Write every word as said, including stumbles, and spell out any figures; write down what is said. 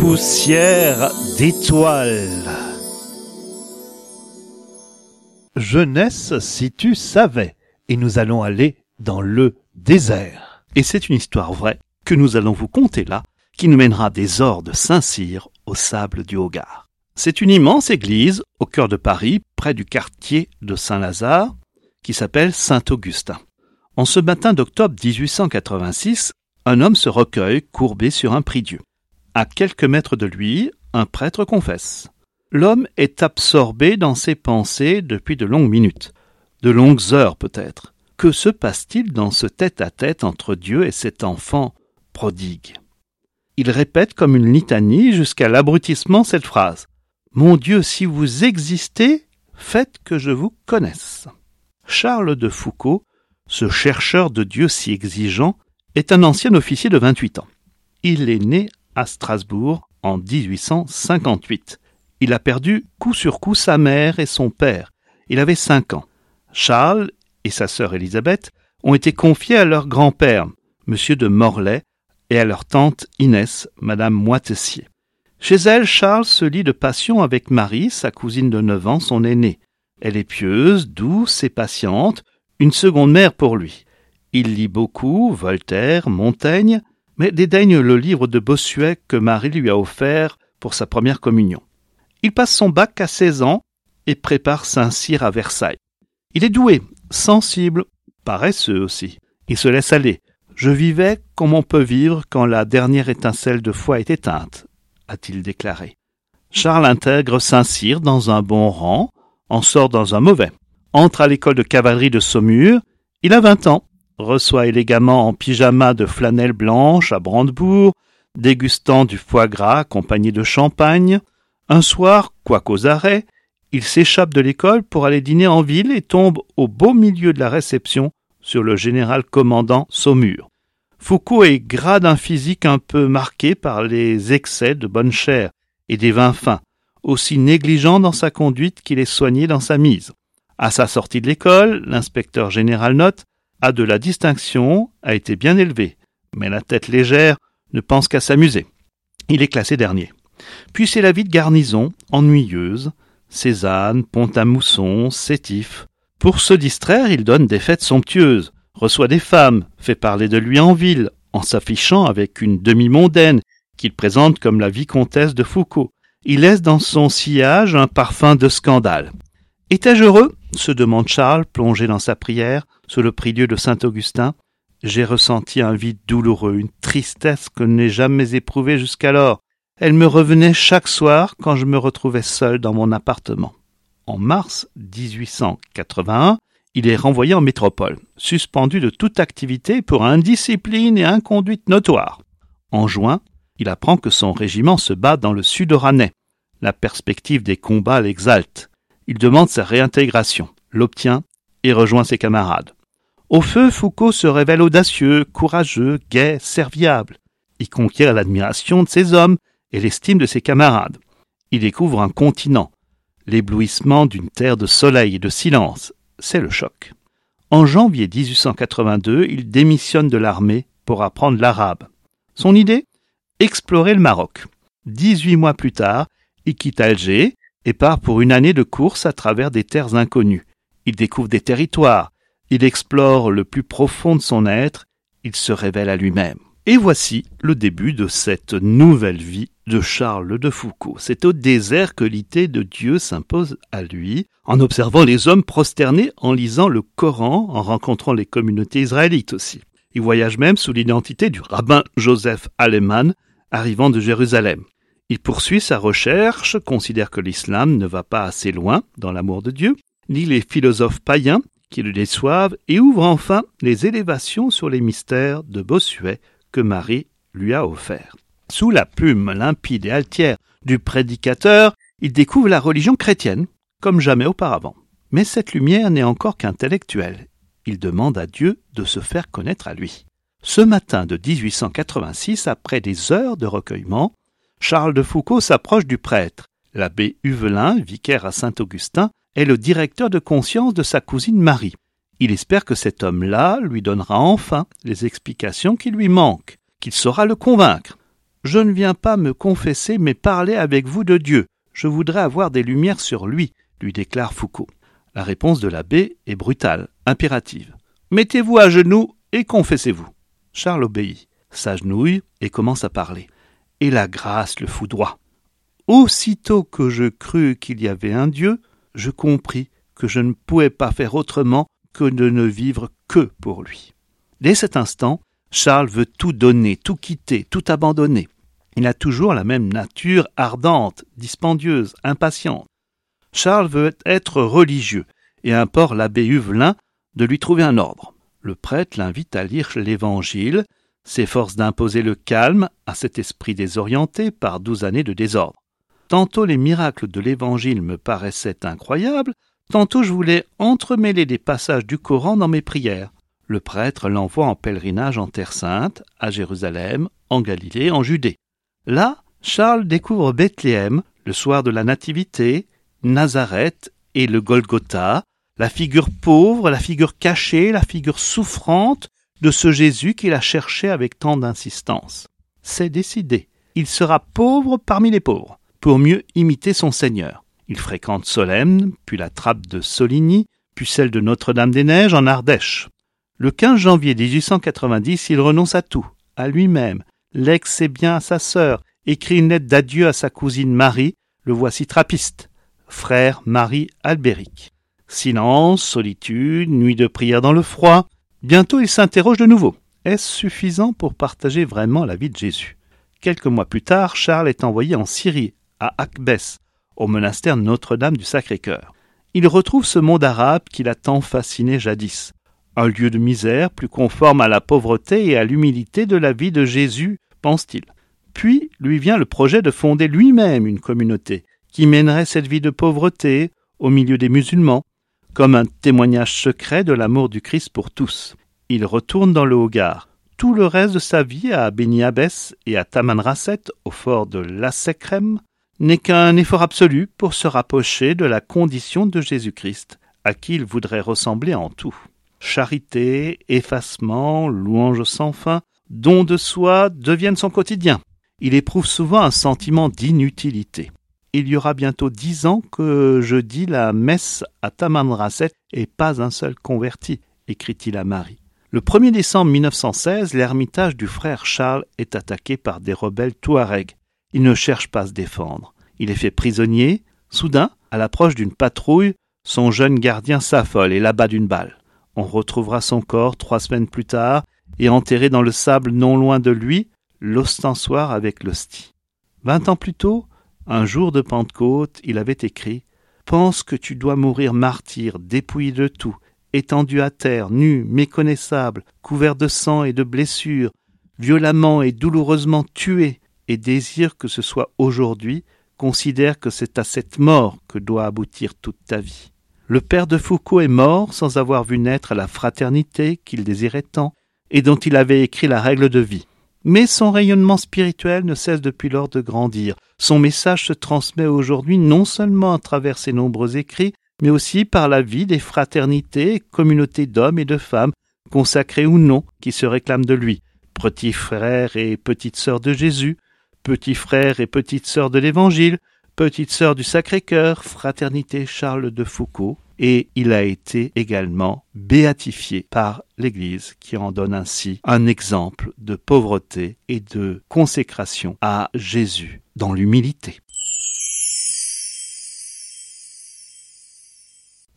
Poussière d'étoiles. Jeunesse, si tu savais. Et nous allons aller dans le désert. Et c'est une histoire vraie que nous allons vous conter là, qui nous mènera des ors de Saint-Cyr au sable du Hogar. C'est une immense église au cœur de Paris, près du quartier de Saint-Lazare, qui s'appelle Saint-Augustin. En ce matin d'octobre dix-huit cent quatre-vingt-six, un homme se recueille courbé sur un prie-dieu. À quelques mètres de lui, un prêtre confesse. L'homme est absorbé dans ses pensées depuis de longues minutes, de longues heures peut-être. Que se passe-t-il dans ce tête-à-tête entre Dieu et cet enfant prodigue ? Il répète comme une litanie jusqu'à l'abrutissement cette phrase. « Mon Dieu, si vous existez, faites que je vous connaisse. » Charles de Foucauld, ce chercheur de Dieu si exigeant, est un ancien officier de vingt-huit ans. Il est né à Strasbourg en dix-huit cent cinquante-huit. Il a perdu coup sur coup sa mère et son père. Il avait cinq ans. Charles et sa sœur Élisabeth ont été confiés à leur grand-père, monsieur de Morlaix, et à leur tante Inès, madame Moitessier. Chez elle, Charles se lie de passion avec Marie, sa cousine de neuf ans, son aînée. Elle est pieuse, douce et patiente, une seconde mère pour lui. Il lit beaucoup, Voltaire, Montaigne, mais dédaigne le livre de Bossuet que Marie lui a offert pour sa première communion. Il passe son bac à seize ans et prépare Saint-Cyr à Versailles. Il est doué, sensible, paresseux aussi. Il se laisse aller. « Je vivais comme on peut vivre quand la dernière étincelle de foi est éteinte », a-t-il déclaré. Charles intègre Saint-Cyr dans un bon rang, en sort dans un mauvais. Entre à l'école de cavalerie de Saumur. Il a vingt ans. Reçoit élégamment en pyjama de flanelle blanche à Brandebourg, dégustant du foie gras accompagné de champagne. Un soir, quoiqu'aux arrêts, il s'échappe de l'école pour aller dîner en ville et tombe au beau milieu de la réception sur le général commandant Saumur. Foucauld est gras d'un physique un peu marqué par les excès de bonne chère et des vins fins, aussi négligent dans sa conduite qu'il est soigné dans sa mise. À sa sortie de l'école, l'inspecteur général note a de la distinction, a été bien élevé, mais la tête légère ne pense qu'à s'amuser. Il est classé dernier. Puis c'est la vie de garnison, ennuyeuse, Cézanne, Pont-à-Mousson, Sétif. Pour se distraire, il donne des fêtes somptueuses, reçoit des femmes, fait parler de lui en ville, en s'affichant avec une demi-mondaine qu'il présente comme la vicomtesse de Foucauld. Il laisse dans son sillage un parfum de scandale. « Étais-je heureux ?» se demande Charles, plongé dans sa prière, sous le prie-dieu de Saint-Augustin. « J'ai ressenti un vide douloureux, une tristesse que je n'ai jamais éprouvée jusqu'alors. Elle me revenait chaque soir quand je me retrouvais seul dans mon appartement. » En mars dix-huit cent quatre-vingt-un, il est renvoyé en métropole, suspendu de toute activité pour indiscipline et inconduite notoire. En juin, il apprend que son régiment se bat dans le sud-oranais. La perspective des combats l'exalte. Il demande sa réintégration, l'obtient et rejoint ses camarades. Au feu, Foucauld se révèle audacieux, courageux, gai, serviable. Il conquiert l'admiration de ses hommes et l'estime de ses camarades. Il découvre un continent, l'éblouissement d'une terre de soleil et de silence. C'est le choc. En janvier dix-huit cent quatre-vingt-deux, il démissionne de l'armée pour apprendre l'arabe. Son idée ? Explorer le Maroc. Dix-huit mois plus tard, il quitte Alger et part pour une année de course à travers des terres inconnues. Il découvre des territoires, il explore le plus profond de son être, il se révèle à lui-même. Et voici le début de cette nouvelle vie de Charles de Foucauld. C'est au désert que l'idée de Dieu s'impose à lui, en observant les hommes prosternés, en lisant le Coran, en rencontrant les communautés israélites aussi. Il voyage même sous l'identité du rabbin Joseph Aleman, arrivant de Jérusalem. Il poursuit sa recherche, considère que l'islam ne va pas assez loin dans l'amour de Dieu, lit les philosophes païens qui le déçoivent et ouvre enfin les élévations sur les mystères de Bossuet que Marie lui a offert. Sous la plume limpide et altière du prédicateur, il découvre la religion chrétienne, comme jamais auparavant. Mais cette lumière n'est encore qu'intellectuelle. Il demande à Dieu de se faire connaître à lui. Ce matin de dix-huit cent quatre-vingt-six, après des heures de recueillement, Charles de Foucauld s'approche du prêtre. L'abbé Huvelin, vicaire à Saint-Augustin, est le directeur de conscience de sa cousine Marie. Il espère que cet homme-là lui donnera enfin les explications qui lui manquent, qu'il saura le convaincre. « Je ne viens pas me confesser, mais parler avec vous de Dieu. Je voudrais avoir des lumières sur lui, lui déclare Foucault. La réponse de l'abbé est brutale, impérative. Mettez-vous à genoux et confessez-vous. Charles obéit, s'agenouille et commence à parler. Et la grâce le foudroie. Aussitôt que je crus qu'il y avait un Dieu, je compris que je ne pouvais pas faire autrement que de ne vivre que pour lui. Dès cet instant, Charles veut tout donner, tout quitter, tout abandonner. Il a toujours la même nature ardente, dispendieuse, impatiente. Charles veut être religieux et implore l'abbé Huvelin de lui trouver un ordre. Le prêtre l'invite à lire l'Évangile, s'efforce d'imposer le calme à cet esprit désorienté par douze années de désordre. Tantôt les miracles de l'Évangile me paraissaient incroyables, tantôt je voulais entremêler des passages du Coran dans mes prières. Le prêtre l'envoie en pèlerinage en Terre Sainte, à Jérusalem, en Galilée, en Judée. Là, Charles découvre Bethléem, le soir de la Nativité, Nazareth et le Golgotha, la figure pauvre, la figure cachée, la figure souffrante de ce Jésus qu'il a cherché avec tant d'insistance. C'est décidé, il sera pauvre parmi les pauvres, pour mieux imiter son Seigneur. Il fréquente Solesmes, puis la trappe de Soligny, puis celle de Notre-Dame-des-Neiges en Ardèche. Le quinze janvier dix-huit cent quatre-vingt-dix, il renonce à tout, à lui-même, lègue ses biens à sa sœur, écrit une lettre d'adieu à sa cousine Marie, le voici trappiste, frère Marie Albéric. Silence, solitude, nuit de prière dans le froid. Bientôt il s'interroge de nouveau. Est-ce suffisant pour partager vraiment la vie de Jésus? Quelques mois plus tard, Charles est envoyé en Syrie, à Akbès, au monastère Notre-Dame du Sacré-Cœur. Il retrouve ce monde arabe qui l'a tant fasciné jadis. Un lieu de misère plus conforme à la pauvreté et à l'humilité de la vie de Jésus, pense-t-il. Puis lui vient le projet de fonder lui-même une communauté qui mènerait cette vie de pauvreté au milieu des musulmans, comme un témoignage secret de l'amour du Christ pour tous. Il retourne dans le Hogar. Tout le reste de sa vie à Beni Abbès et à Tamanrasset, au fort de Lassekrem, n'est qu'un effort absolu pour se rapprocher de la condition de Jésus-Christ, à qui il voudrait ressembler en tout. Charité, effacement, louange sans fin, don de soi deviennent son quotidien. Il éprouve souvent un sentiment d'inutilité. Il y aura bientôt dix ans que je dis la messe à Tamanrasset et pas un seul converti, écrit-il à Marie. Le premier décembre mille neuf cent seize, l'ermitage du frère Charles est attaqué par des rebelles touaregs. Il ne cherche pas à se défendre. Il est fait prisonnier. Soudain, à l'approche d'une patrouille, son jeune gardien s'affole et l'abat d'une balle. On retrouvera son corps trois semaines plus tard et enterré dans le sable non loin de lui, l'ostensoir avec l'hostie. Vingt ans plus tôt, un jour de Pentecôte, il avait écrit « Pense que tu dois mourir martyr, dépouillé de tout, étendu à terre, nu, méconnaissable, couvert de sang et de blessures, violemment et douloureusement tué, et désire que ce soit aujourd'hui, considère que c'est à cette mort que doit aboutir toute ta vie. » Le père de Foucault est mort sans avoir vu naître la fraternité qu'il désirait tant et dont il avait écrit la règle de vie. Mais son rayonnement spirituel ne cesse depuis lors de grandir. Son message se transmet aujourd'hui non seulement à travers ses nombreux écrits, mais aussi par la vie des fraternités et communautés d'hommes et de femmes, consacrés ou non, qui se réclament de lui. Petits frères et petites sœurs de Jésus, petits frères et petites sœurs de l'Évangile, petite sœur du Sacré-Cœur, fraternité Charles de Foucault, et il a été également béatifié par l'Église qui en donne ainsi un exemple de pauvreté et de consécration à Jésus dans l'humilité.